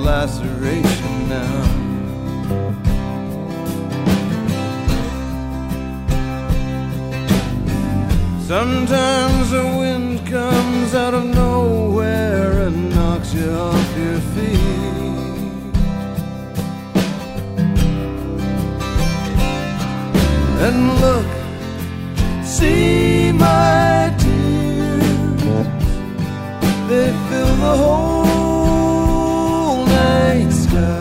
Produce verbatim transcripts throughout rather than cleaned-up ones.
laceration now. Sometimes the wind comes out of nowhere and knocks you off your feet. And look, see my tears, they fill the whole night sky.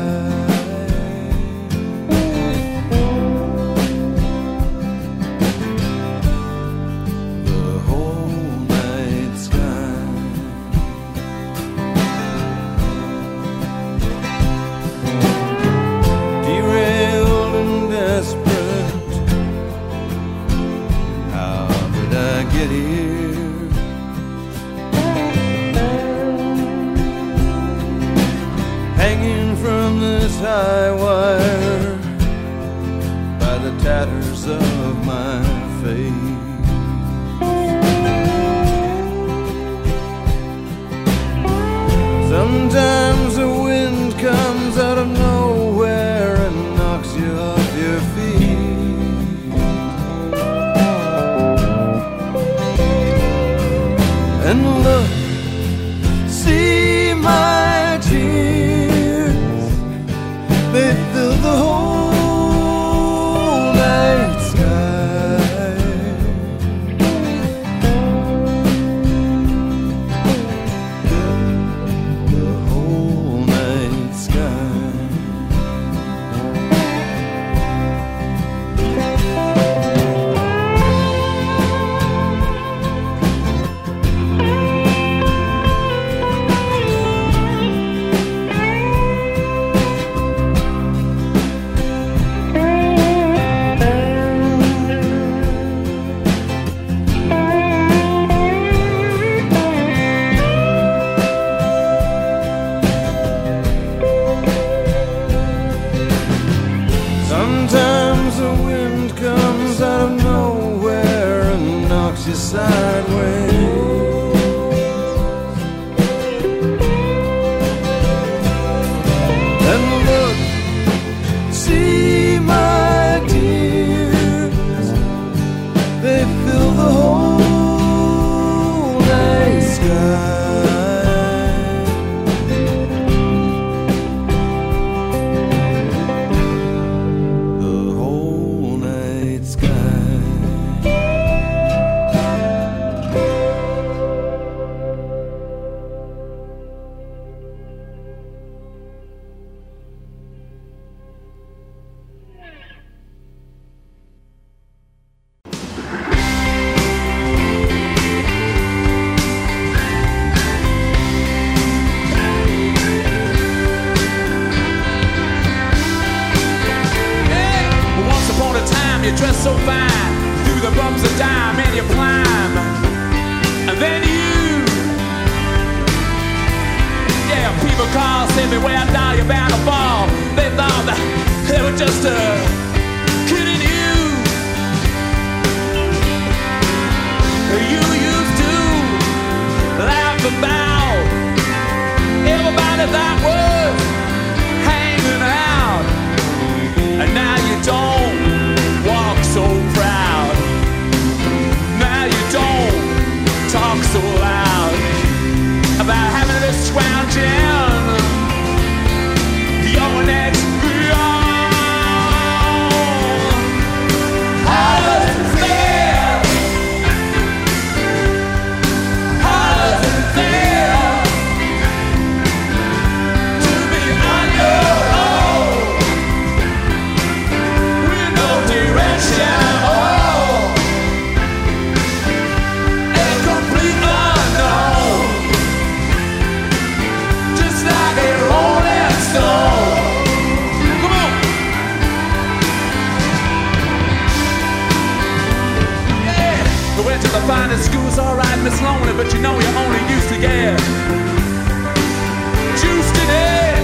High wire by the tatters of my face. Sometimes the wind comes out of nowhere and knocks you off your feet. And look, see my tears, they fill the whole night sky. The whole night sky. Sometimes the wind comes out of nowhere and knocks you sideways. And look, see my tears, they fill the whole night sky. You dress so fine, through the bumps of dime, and you climb, and then you, yeah, people call, say me where now you're bound to fall. They thought that they were just uh, kidding you. You used to laugh about everybody that was hanging out, and now you don't walk so proud. Now you don't talk so loud about having this scrounging your next beyond. How does it feel? How does it feel to be on your own with no direction? To the finest school's alright, Miss Lonely, but you know you only used to get juiced in it.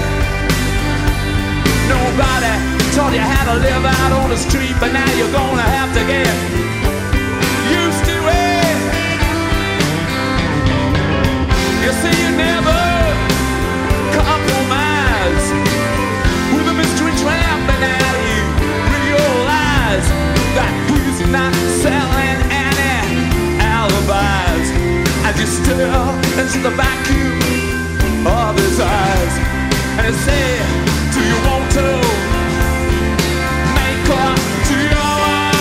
Nobody taught you how to live out on the street, but now you're gonna have to get used to it. You see, you never compromise exercise. And it said, do you want to make love to your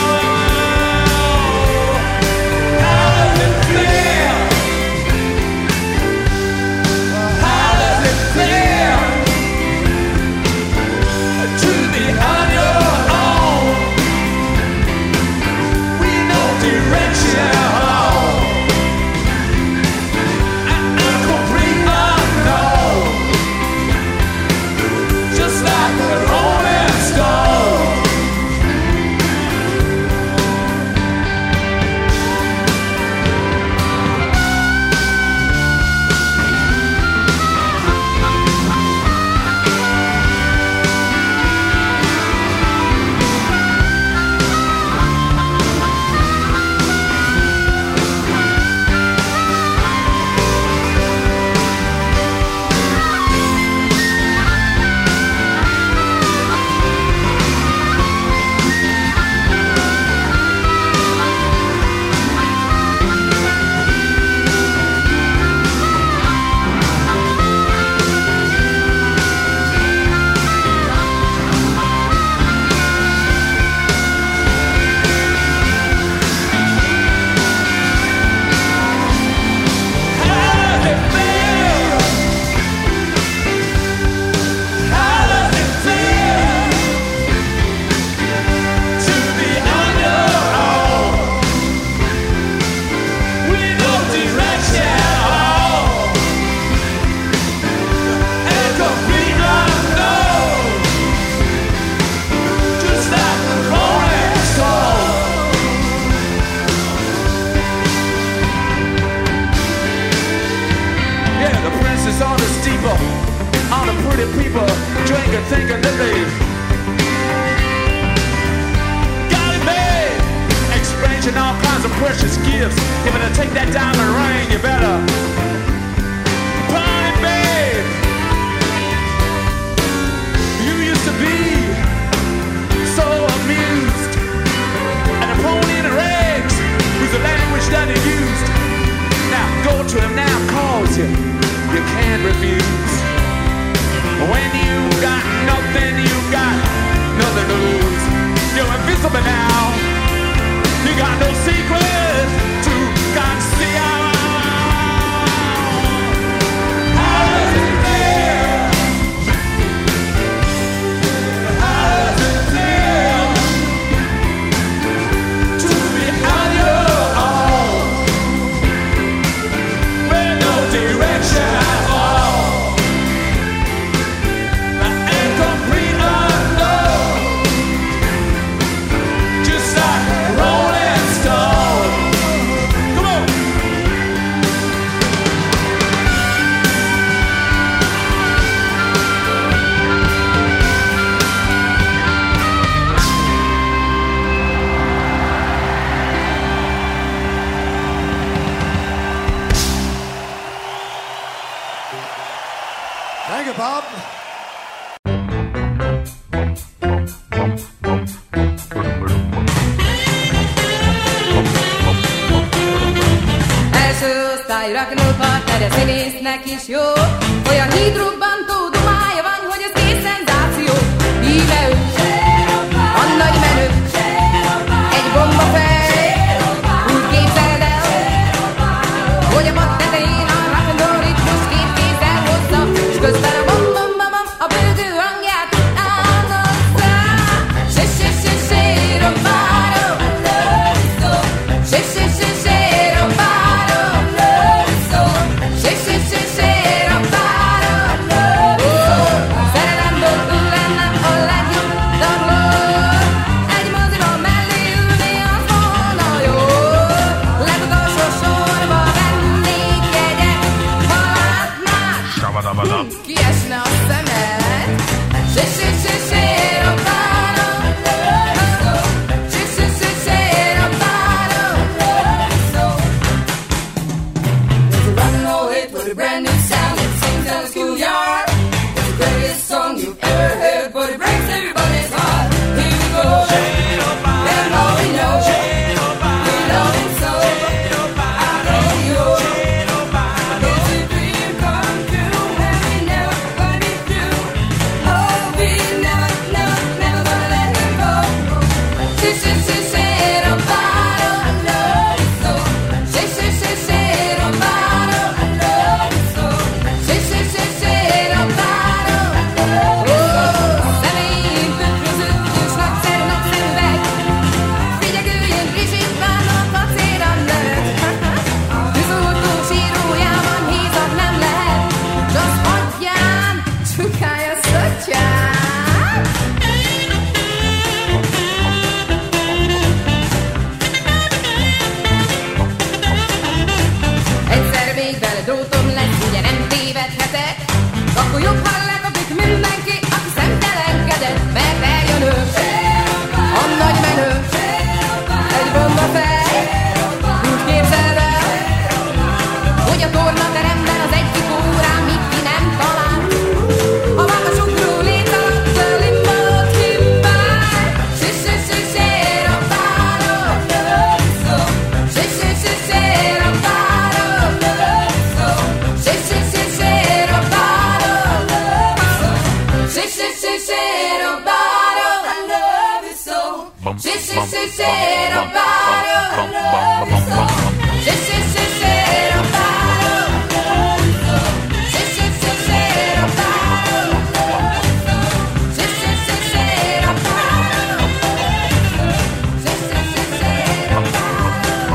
own? How does it feel? How does it feel to be on your own with no direction? Come to, have we never Szukálja szotyát. Egyszer még vele drótom lesz, ugye nem tévedhetek. Akkor jobb, ha lekapik mindenki, aki szemtelenkedett. Mert eljön ő, a nagy menő, egy bomba fej. Úgy képzeld el, hogy a tornateremben az egyik órán mit ki nem talál. A magas ugró léc alatt a limbót himbál. Si-si-si-si, robbáló, szó. Si-si-si-si, robbáló, szó. Si-si-si-si, robbáló, szó. Si-si-si-si, robbáló, szó. Si-si-si-si, robbáló, szó. Si-si-si-si, robbáló, szó. Si-si-si-si, robbáló, szó. Si-si-si-si, robbáló, szó. Si-si-si-si, robbáló,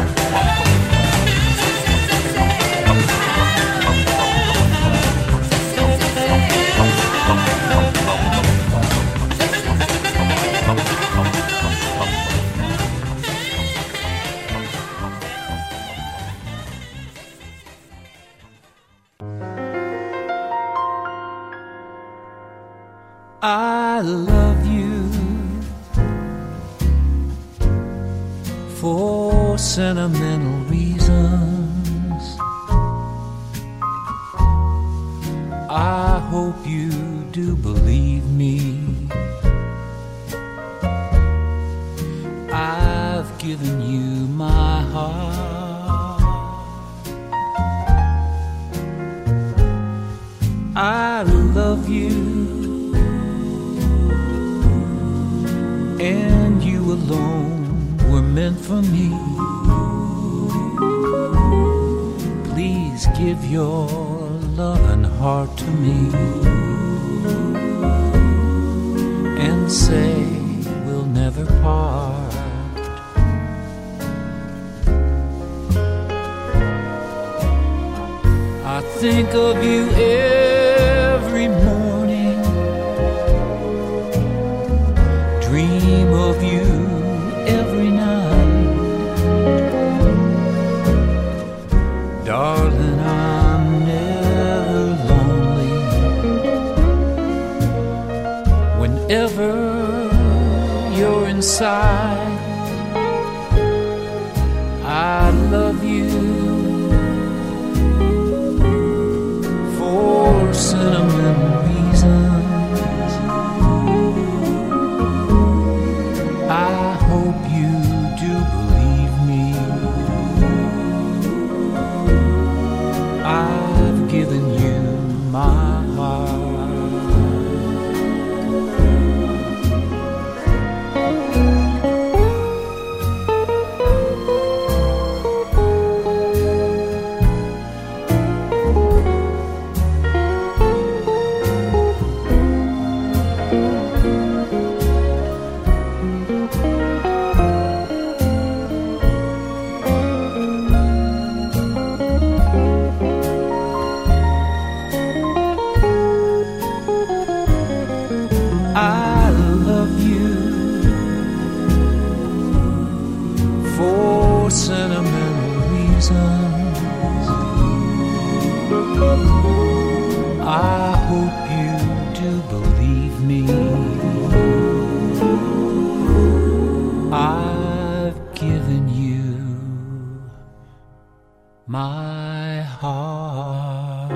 I love you for sentimental reasons. I hope you do believe me. I've given you my heart. I love you, and you alone were meant for me. Please give your loving heart to me and say we'll never part. I think of you every morning, dream of you every night. Darling, I'm never lonely. Whenever you're inside, I love you for sentimental reasons. I hope you do believe me. I've given you my heart. I love you for sentimental reasons. I hope you do believe me. I've given you my heart.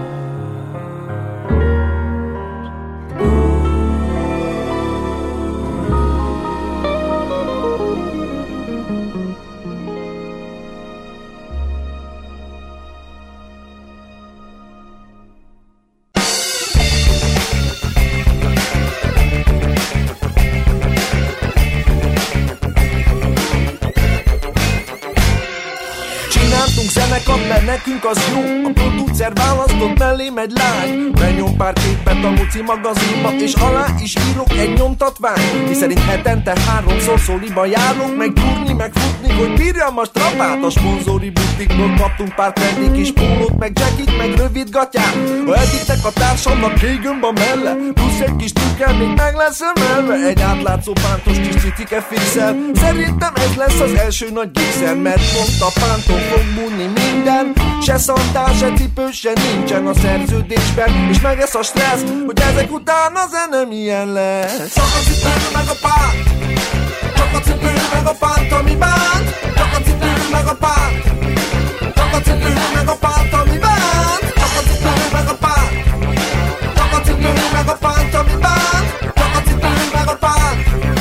Zenekart, mert nekünk az jó. A producer választott, mellé megy lány. Benyom pár képet a Luci magazinba, és alá is írok egy nyomtatvány, miszerint hetente háromszor Szóliba járok, meg turni, meg futni, tudni, hogy bírjam a strapát. A sponzori butikból kaptunk pár trendi kis pólót, meg jackit, meg rövid gatyát. Ha elvittek a társamnak kégömb a melle, plusz egy kis tükkel még meg lesz emelve. Egy átlátszó pántos kis cicike fixel. Szerintem ez lesz az első nagy gigszer, mert mondta Pánton fog múlni minden. Se szantál, se cipő, se nincsen a szerződésben. És meg ez a stressz, hogy ezek után a zene milyen lesz. Csak a cipő meg a pánt, csak a cipő meg a pánt, ami bánt. Csak a cipő meg a pánt, csak a cipő meg a pánt, ami bánt. Csak a cipő meg a pánt, csak a cipő meg a pánt, ami bánt. Csak a cipő meg a pánt.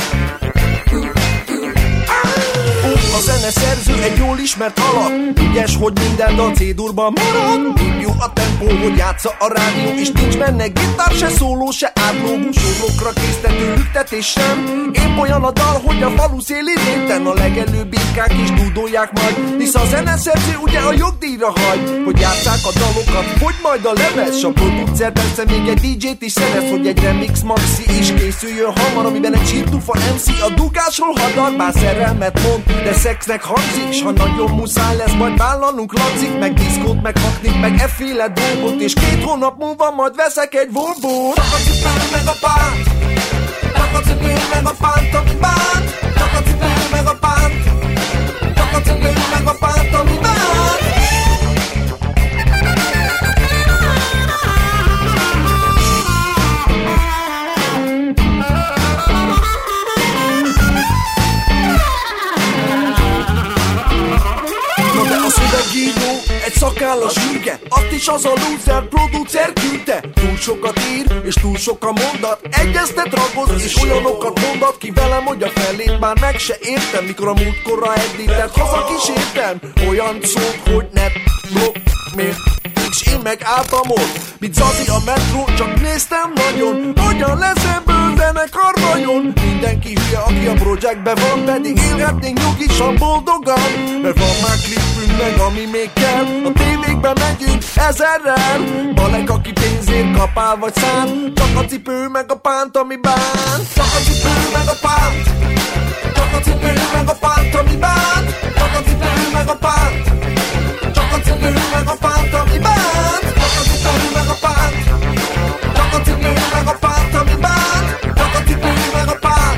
A zeneszerző egy jól ismert alak, ügyes, hogy minden dal C-durban marad. Így jó a tempó, hogy játsza a rádió, és nincs benne gitár, se szóló, se átlógó. Sorokra késztető lüktetés sem. Épp olyan a dal, hogy a falu széli réten a legelőbb birkák is dúdolják majd. Hisz a zeneszerző ugye a jogdíjra hagy, hogy játsszák a dalokat, hogy majd a lemez. S a producer persze még egy dé dzsét is szerez, hogy egy remix maxi is készüljön hamar, amiben egy sírtufa em cé a dugásról hadar. Bár szerelmet mond, de szexnek hangzik, s ha nagyon muszáj lesz, majd vállalnunk lancik, meg diszkót, meg haknik, meg efféle dolgot, és két hónap múlva majd veszek egy Volvo-t. Csak a cipő meg a pánt, csak a cipő meg a pánt, ami bánt. Csak a cipő meg a pánt, csak a cipő meg a pánt, ami bánt. Szövegíró, egy szakállas hülye, azt is az a loser producer küldte. Túl sokat ír, és túl sok a mondat, egyeztet ragoz, és olyanokat mondat ki velem, hogy a felét már meg se értem. Mikor a múltkorra edített, haza kísértem olyan szót, hogy ne blok, miért? És én meg álltam ott, mint Zazi a metró, csak néztem nagyon, hogyan lesz ebből zenekar vajon. Mindenki hülye, aki a projektben van, pedig élhetnénk nyugisan, boldogan. Mert van már klipünk meg, ami még kell, a tévékben megyünk ezerrel. Balek, aki pénzért kapál vagy szán, csak a cipő meg a pánt, ami bánt. Csak a cipő meg a pánt, csak a cipő meg a pánt, ami bánt. Csak a cipő meg a pánt, csak a cipő meg a pánt, ami bánt. Csak a cipő meg a pánt, csak a cipő meg a pánt, ami bánt. Csak a cipő meg a pánt.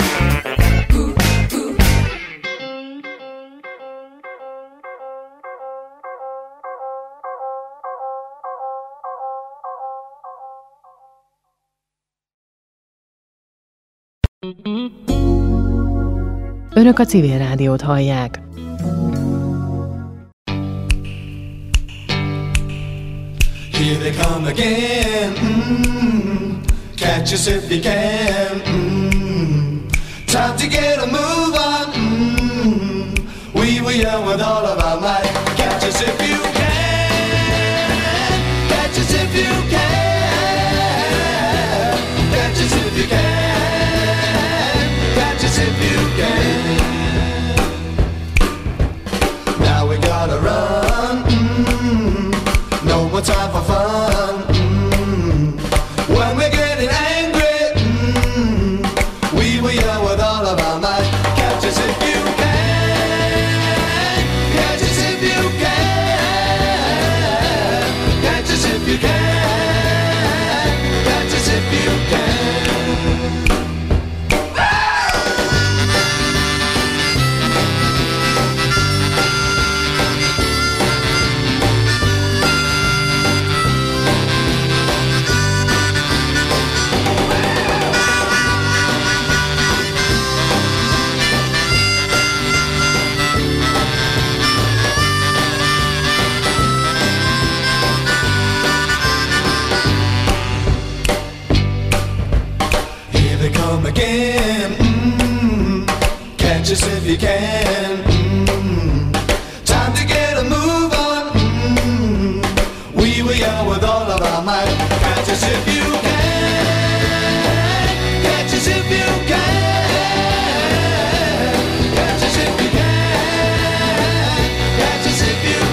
Önök a Civil Rádiót hallják. Here they come again, mm-hmm. Catch us if you can, mm-hmm. Time to get a move on, mm-hmm. We were young with all of our might. Catch us if you can, catch us if you can, catch us if you can, catch us if you can. Now we gotta run, mm-hmm. No more time for fun, mm-hmm. When we're getting angry, mm-hmm. We were young with all of our might. Catch us if you can, catch us if you can, catch us if you can, catch us if you can. Again, mm-hmm. Catch us if you can, mm-hmm. Time to get a move on, mm-hmm. We were young with all of our might. Catch us if you can, catch us if you can, catch us if you can, catch us if you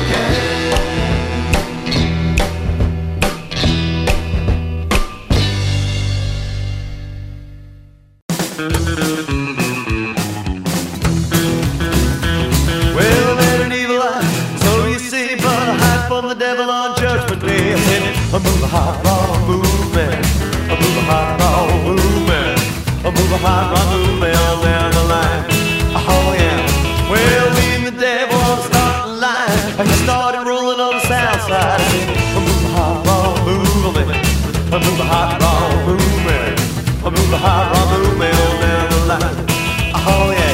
move a hot rod movement. I move a hot rod movement on down the line. Oh yeah.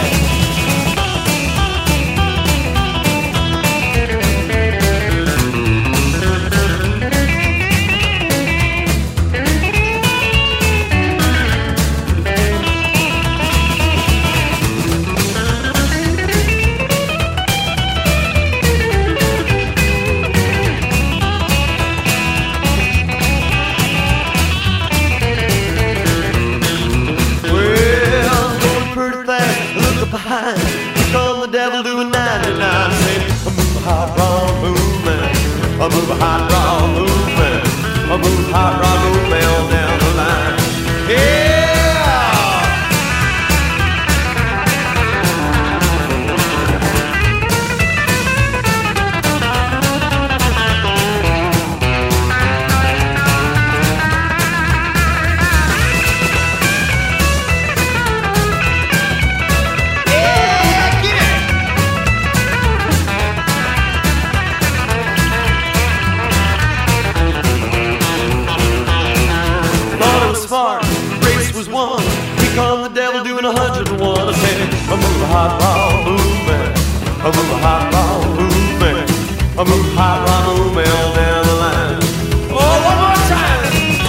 Behind, here come the devil doing ninety-nine. Saying, I move a hot rod movement. I move a hot rod movement. I move a hot rod movement on down the line. Yeah. one hundred and one. I said, I move a hot rod movement. I move a hot rod movement. I move a hot rod movement all down the line. Oh, one more time.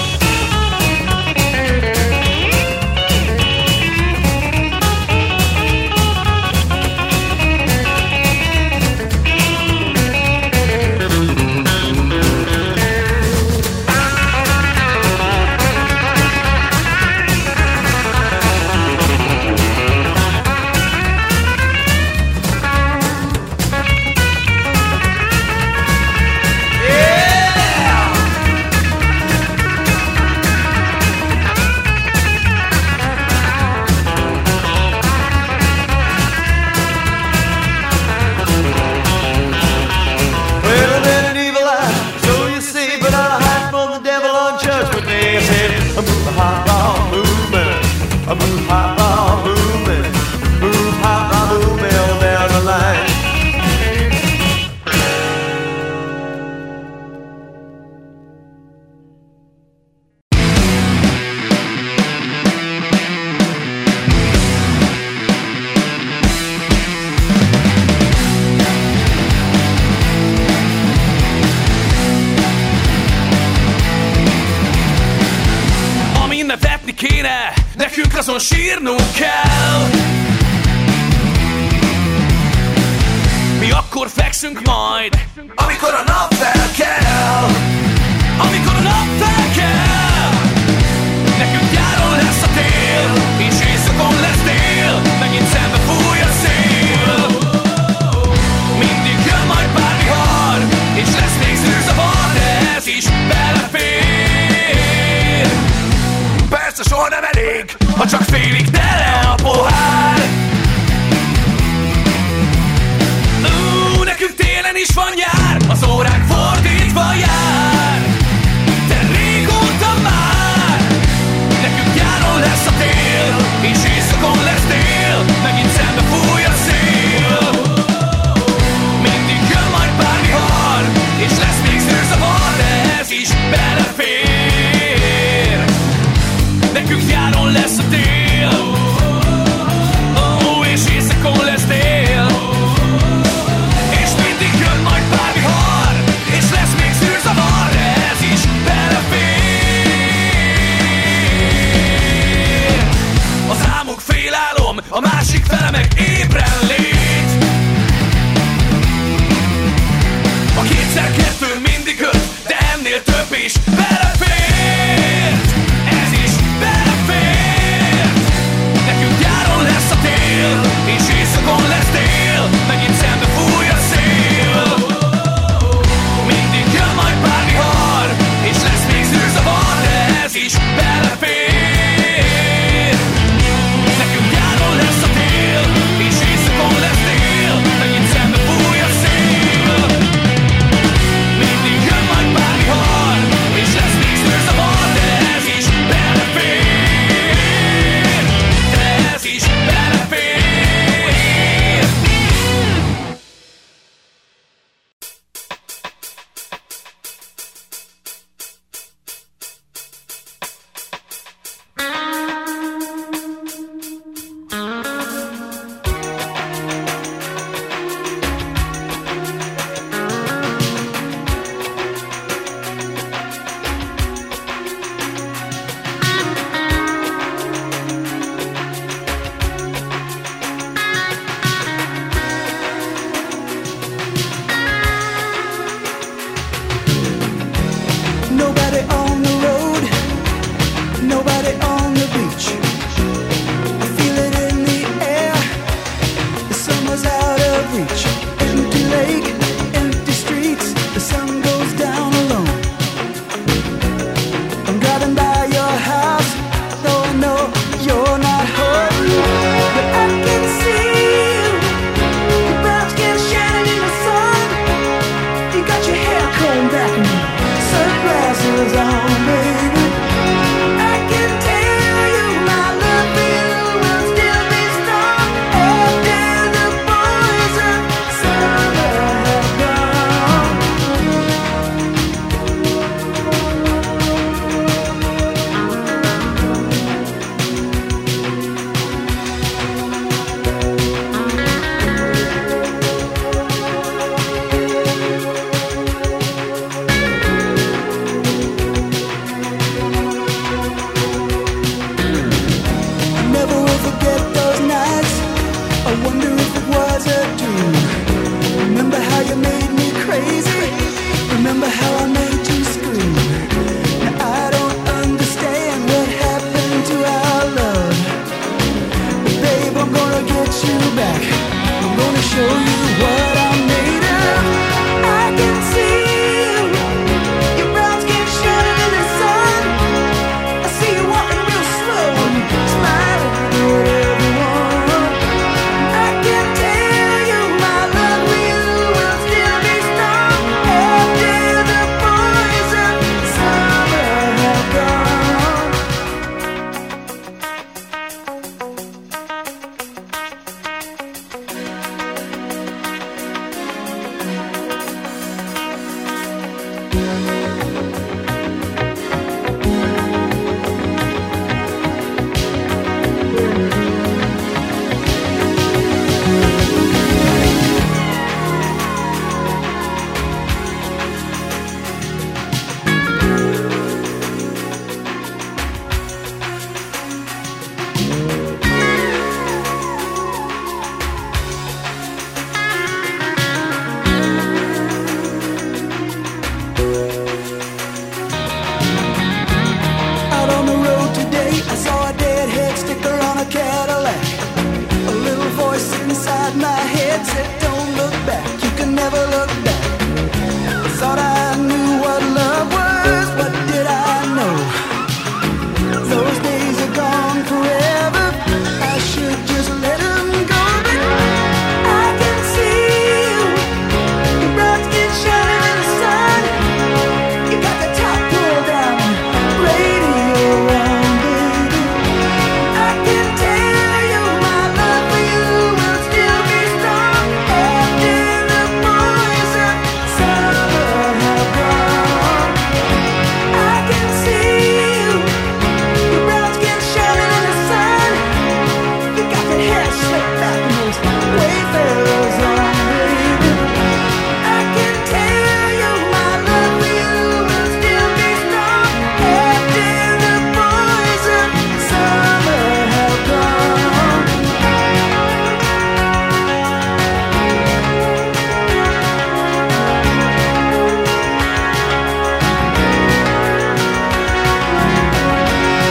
Kéne, nekünk azon sírnunk kell. Mi akkor fekszünk majd, amikor a nap fel kell. Amikor a nap fel kell. Nekünk nyáron lesz a tél, és éjszakon lesz dél. Megint szembe fúj a szél. Mindig jön majd pár vihar, és lesz még zűrzavar, de ez is belefér. Persze soha nem elég, ha csak félig tele a pohár. Ú, nekünk télen is van nyár, az órák fordítva jár. De régóta már. Nekünk nyáron lesz a tél, és éjszakon lesz dél. Megint szembe fúj a szél. Mindig jön majd pár vihar, és lesz még zűrzavar, de ez is belefér. Nekünk nyáron lesz a tél, ó, és éjszakon lesz dél. És mindig jön majd pár vihar, és lesz még szűrzavar, de ez is belefér. Az álmok félálom, a másik fele meg